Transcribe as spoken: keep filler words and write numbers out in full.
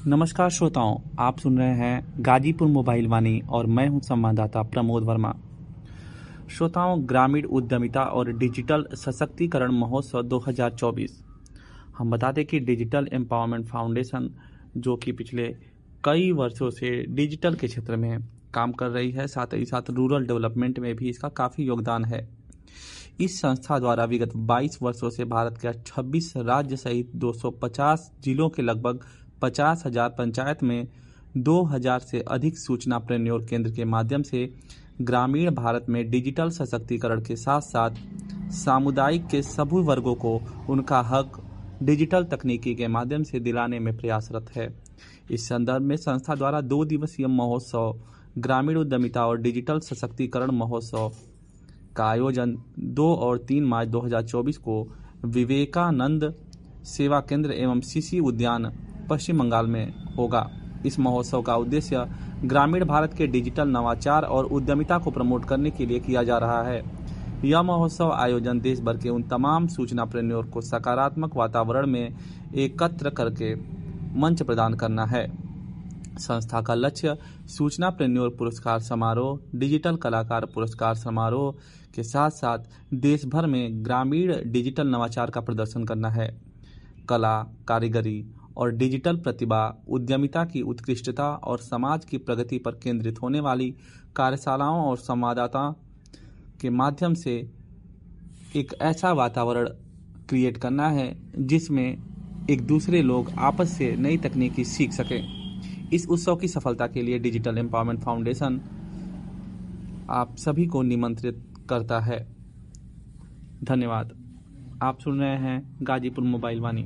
नमस्कार श्रोताओं, आप सुन रहे हैं गाजीपुर मोबाइल वाणी और मैं हूं संवाददाता प्रमोद वर्मा। श्रोताओं, ग्रामीण उद्यमिता और डिजिटल सशक्तिकरण महोत्सव दो हज़ार चौबीस। हम बता दें कि डिजिटल एम्पावरमेंट फाउंडेशन, जो कि पिछले कई वर्षों से डिजिटल के क्षेत्र में काम कर रही है, साथ ही साथ रूरल डेवलपमेंट में भी इसका काफ़ी योगदान है। इस संस्था द्वारा विगत बाईस वर्षों से भारत के छब्बीस राज्य सहित दो सौ पचास जिलों के लगभग पचास हजार पंचायत में दो हज़ार से अधिक सूचना प्रेन्योर केंद्र के माध्यम से ग्रामीण भारत में डिजिटल सशक्तिकरण के साथ साथ सामुदायिक के सभी वर्गों को उनका हक डिजिटल तकनीकी के माध्यम से दिलाने में प्रयासरत है। इस संदर्भ में संस्था द्वारा दो दिवसीय महोत्सव ग्रामीण उद्यमिता और डिजिटल सशक्तिकरण महोत्सव का आयोजन दो और तीन मार्च दो हज़ार चौबीस को विवेकानंद सेवा केंद्र एवं सीसी उद्यान पश्चिम बंगाल में होगा। इस महोत्सव का उद्देश्य ग्रामीण भारत के डिजिटल नवाचार और उद्यमिता को प्रमोट करने के लिए किया जा रहा है। यह महोत्सव आयोजन देश भर के उन तमाम सूचना प्रेमियों को सकारात्मक वातावरण में एकत्र करके मंच प्रदान करना है। संस्था का लक्ष्य सूचना प्रेन्योर पुरस्कार समारोह, डिजिटल कलाकार पुरस्कार समारोह के साथ साथ देश भर में ग्रामीण डिजिटल नवाचार का प्रदर्शन करना है। कला, कारीगरी और डिजिटल प्रतिभा, उद्यमिता की उत्कृष्टता और समाज की प्रगति पर केंद्रित होने वाली कार्यशालाओं और संवाददाता के माध्यम से एक ऐसा वातावरण क्रिएट करना है जिसमें एक दूसरे लोग आपस से नई तकनीकी सीख सकें। इस उत्सव की सफलता के लिए डिजिटल एम्पावरमेंट फाउंडेशन आप सभी को निमंत्रित करता है। धन्यवाद। आप सुन रहे हैं गाजीपुर मोबाइल वाणी।